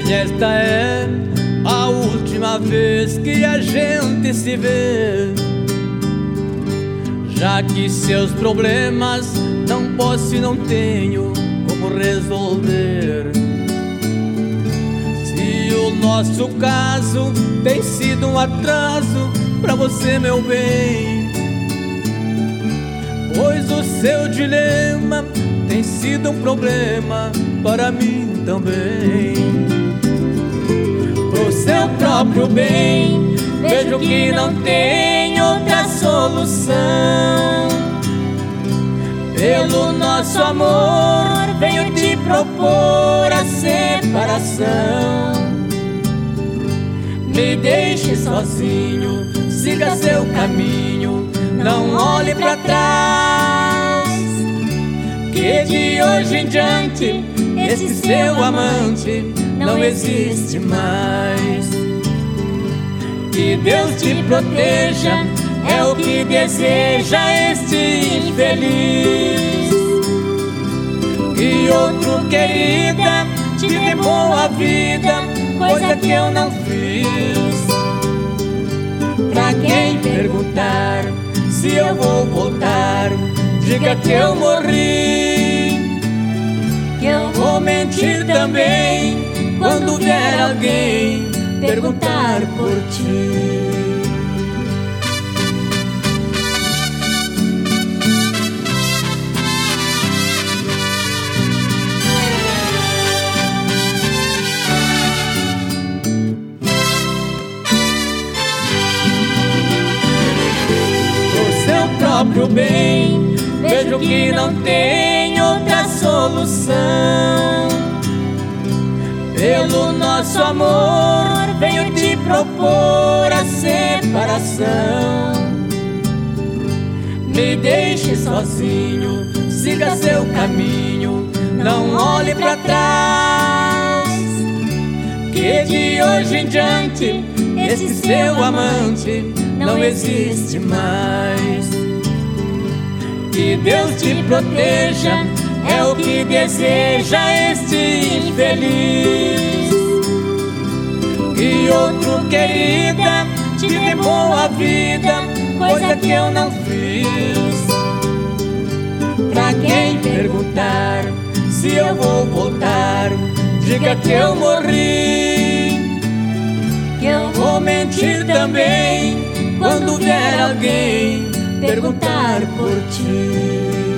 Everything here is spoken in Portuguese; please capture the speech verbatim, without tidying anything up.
E esta é a última vez que a gente se vê, já que seus problemas não posso e não tenho como resolver. Se o nosso caso tem sido um atraso pra você, meu bem, pois o seu dilema tem sido um problema para mim também. Pro seu próprio bem, vejo que não tem outra solução. Pelo nosso amor, venho te propor a separação. Me deixe sozinho, siga seu caminho, não olhe pra trás, que de hoje em diante esse seu amante não existe mais. Que Deus te proteja, é o que deseja este infeliz. Que outro, querida, te dê boa vida, coisa que eu não fiz. Pra quem perguntar se eu vou voltar, diga que eu morri. Que eu vou mentir também quando vier alguém perguntar por ti. Próprio bem, vejo que não tem outra solução. Pelo nosso amor, venho te propor a separação. Me deixe sozinho, siga seu caminho, não olhe pra trás, que de hoje em diante esse seu amante não existe mais. Que Deus te proteja, é o que deseja este infeliz. Que outro, querida, te dê boa vida, coisa que eu não fiz. Pra quem perguntar se eu vou voltar, diga que eu morri. Que eu vou mentir também quando vier alguém perguntar por ti.